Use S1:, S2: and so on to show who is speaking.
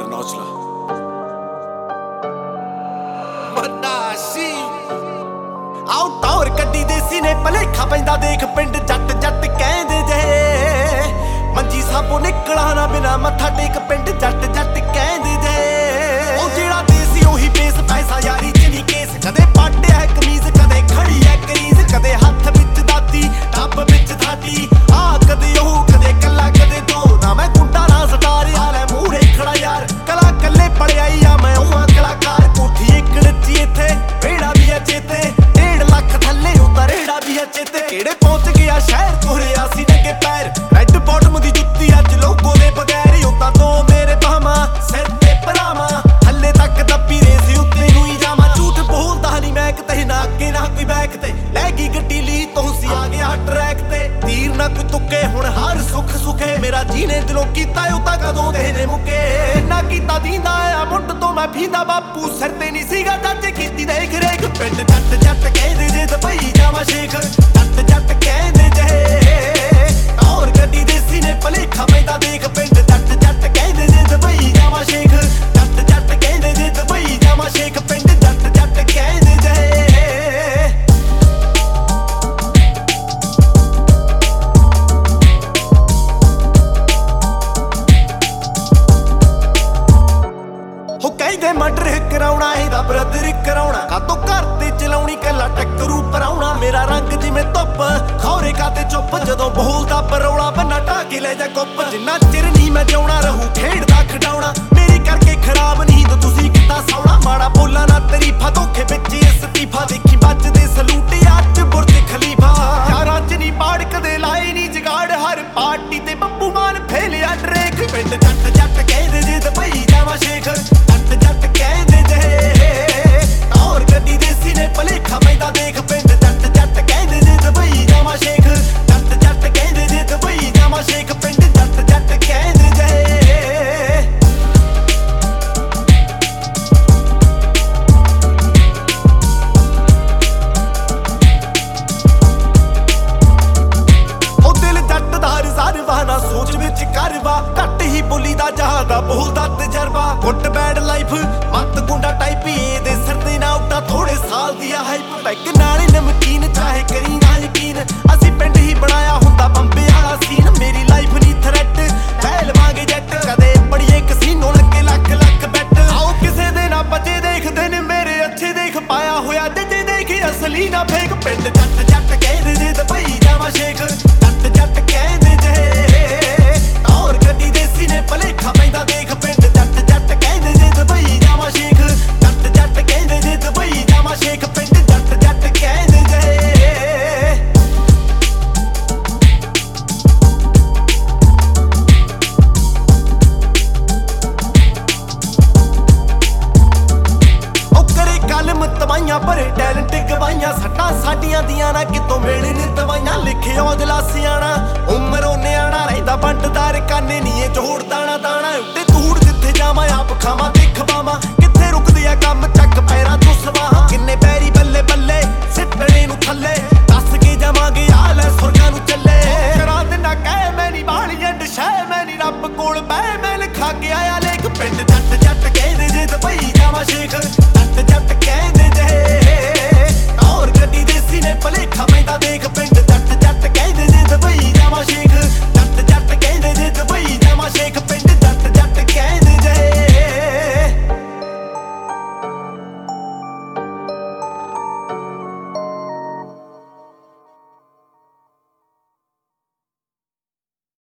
S1: ਕਰ ਨੌਚਲਾ
S2: ਆਉ ਟੌਰ ਕੱਢੀ ਦੇਸੀ ਨੇ ਭਲੇਖਾ ਪੈਂਦਾ ਦੇਖ ਪਿੰਡ ਜੱਟ ਜੱਟ ਕਹਿੰਦੇ ਜੇ ਮੰਜੀ ਸਾਬੋ ਨਿਕਲਾ ਨਾ ਬਿਨਾ ਮੱਥਾ ਟੇਕ ਪਿੰਡ ਜੱਟ ਜੱਟ ਕਹਿੰਦੇ ਜੇ ਉਹ ਜਿਹੜਾ ਦੇਸੀ ਉਹੀ ਬੇਸ ਪੈਸਾ ਯਾਰੀ ਚ ਨਹੀਂ ਕੇਸ ਕਦੇ ਪਾਟਿਆ ਕਮੀਜ਼ ਕਦੇ ਖੜੀ ਐ ਕਰੀਜ਼ ਕਦੇ ਹੱਥ ਵਿੱਚ ਦਾਤੀ ਟੱਬ ਵਿੱਚ ਥਾਟੀ ਆ ਕਦੇ ਉਹ ਕਦੇ ਕੱਲਾ ਕਦੇ ਦੋ ਨਾ ਮੈਂ ਗੁੰਡਾ ਨਾ ਸਟਾਰ ਯਾਰ ਮੂਹਰੇ ਖੜਾ ਯਾਰ ਕਲਾ ਕੱਲੇ ਪੜਿਆਈ ਆ ਮੈਂ ਉਹ ਕਲਾਕਾਰ ਕੋਠੀ ਇੱਕ ਨੱਚੀ ਇੱਥੇ ਵੇੜਾ ਵੀ ਐ ਚੇਤੇ 1.5 ਲੱਖ ਥੱਲੇ ਉਤਾਰ ਰੇੜਾ ਵੀ ਐ ਚੇਤੇ ਕਿਹੜੇ ਪਹੁੰਚ ਗਿਆ ਸ਼ਹਿਰ ਕੋਰਿਆ ਸੀ ਨੰਗੇ ਪੈਰ ਰੈੱਡ ਬਾਟਮ ਦੀ ਜੁੱਤੀ ਅੱਜ ਲੋਗੋ ਦੇ ਬਗੈਰ ਉਤਾਂ ਤੋਂ ਮੇਰੇ ਬਾਹਾਂ ਸਿਰ ਤੇ ਪਰਾਵਾਂ ਹੱਲੇ ਤੱਕ ਦੱਬੀ ਰੇਸ ਉੱਤੇ ਨੂੰ ਹੀ ਜਾਵਾਂ ਝੂਠ ਬੋਲਦਾ ਨਹੀਂ ਮੈਂ ਕਿਤੇ ਨਾ ਅੱਗੇ ਨਾ ਕੋਈ ਬੈਕ ਤੇ ਲੈ ਗਈ ਗੱਡੀ ਲਈ ਤੁਸੀਂ ਆ ਗਿਆ ਟਰੈਕ ਤੇ ਤੀਰ ਨਾ ਕੋਈ ਤੁੱਕੇ ਹੁਣ ਹਰ ਸੁੱਖ ਸੁਖੇ ਮੇਰਾ ਜੀਨੇ ਦਿਲੋਂ ਕੀਤਾ ਉਹ ਤਾਂ ਕਦੋਂ ਦੇ ਨੇ ਮੁੱਕੇ ਨਾ ਕੀਤਾ ਦੀਂਦਾ ਆ ਮੁੱਢ ਤੋਂ ਮੈਂ ਫੀਂਦਾ ਬਾਪੂ ਸਿਰ ਤੇ ਨਹੀਂ ਸੀਗਾ ਜੱਜ ਕੀਤੀ ਦੇਖ ਰੇਖ ਪਿੰਡ ਜੱਟ ਜੱਟ ਕਹਿੰਦੇ ਜੇ ਦੁਬਈ ਜਾਵਾਂ ਸ਼ੇਖ ਜੱਟ ਜੱਟ ਕਹਿੰਦੇ ਜੇ ਔਰ ਗੱਡੀ ਦੇਸੀ ਨੇ ਭਲੇਖਾ ਪੈਂਦਾ ਦੇਖ ਪਿੰਡ ਜੱਟ ਜੱਟ ਕਹਿੰਦੇ ਜੇ ਦੁਬਈ ਜਾਵਾਂ ਸ਼ੇਖ ਜੱਟ ਜੱਟ ਕਹਿੰਦੇ ਜੇ ਦੁਬਈ ਜਾਵਾਂ ਸ਼ੇਖ ਪਿੰਡ ਜੱਟ ਜੱਟ ਕਹਿੰਦੇ ਜੇ ਕਹਿੰਦੇ ਮਰਡਰ ਕਰਾਉਣਾ ਇਹਦਾ ਬ੍ਰਦਰ ਕਰਾਉਣਾ ਕਾਤੋਂ ਘਰ ਤੇ ਚਲਾਉਣੀ ਕੱਲਾ ਟੱਕਰੂ ਪਰਾਉਣਾ ਮੇਰਾ ਰੰਗ ਜਿਵੇਂ ਧੁੱਪ ਖੌਰੇ ਕਾਤੇ ਚੁੱਪ ਜਦੋਂ ਬੋਲਦਾ ਪਰੌਲਾ ਬੰਨਾ ਢਾ ਕੇ ਲੈ ਜਾ ਕੁੱਪ ਜਿੰਨਾ ਚਿਰ ਨਹੀਂ ਮੈਂ ਜਿਉਣਾ ਰਹੂ ਖੇਡਦਾ ਖਡਾਉਣਾ ਮੇਰੀ ਕਰਕੇ ਖਰਾਬ ਨੀਂਦ ਤੁਸੀਂ ਕਿੱਦਾਂ ਸੌਣਾ ਮਾੜਾ ਬੋਲਾਂ ਨਾ ਤਰੀਫਾ ਧੋਖੇ ਵਿੱਚ ਇਸਤੀਫਾ ਦੇਖੀ ਵੱਜਦੇ ਸਲੂਟ ਅੱਜ ਬੁਰਜ ਖਲੀਫਾ ਯਾਰਾਂ ਚ ਨਹੀਂ ਬਾੜ ਕਦੇ ਲਾਏ ਨਹੀਂ ਜਗਾੜ ਹਰ ਪਾਰਟੀ ਤੇ ਬੱਬੂ ਮਾਨ ਫੇਲਿਆ ਡਰੇਕ ਪਿੰਡ ਜੱਟ ਜੱਟ ਕਹਿੰਦੇ ਜੇ ਦੁਬਈ ਜਾਵਾਂ ਸ਼ੇਖ ਜੱਟ ਜੱਟ ਕਹਿੰਦੇ ਜੇ ਔਰ ਗੱਡੀ ਦੇਸੀ ਨੇ ਭਲੇਖਾ ਪੈਂਦਾ ਦੇਖ ਪਿੰਡ ਜੱਟ ਜੱਟ ਕਹਿੰਦੇ ਜੇ ਦੁਬਈ ਜਾਵਾਂ ਸ਼ੇਖ ਜੱਟ ਜੱਟ ਕਹਿੰਦੇ ਜੇ ਦੁਬਈ ਜਾਵਾਂ ਸ਼ੇਖ ਪਿੰਡ ਜੱਟ ਜੱਟ ਕਹਿੰਦੇ ਜੇ ਉਹ ਦਿਲ ਜੱਟ ਦਾ ਰਿਜ਼ਰਵਾ ਨਾ ਸੋਚ ਵਿੱਚ ਕਰਵਾ ਘੱਟ ਹੀ ਬੋਲੀ ਦਾ ਜਹਾਂ ਦਾ ਬੋਲਦਾ ਤਜਰਬਾ ਗੁੱਟ ਬੈਡ ਲਾਈਫ ਮੱਤ ਗੁੰਡਾ ਟਾਈਪ ਇਹਦੇ ਸਿਰ ਤੇ ਨਾ ਉੱਡਾ ਥੋੜੇ ਸਾਲ ਦੀ ਆ ਹਾਈਪ ਪੈਗ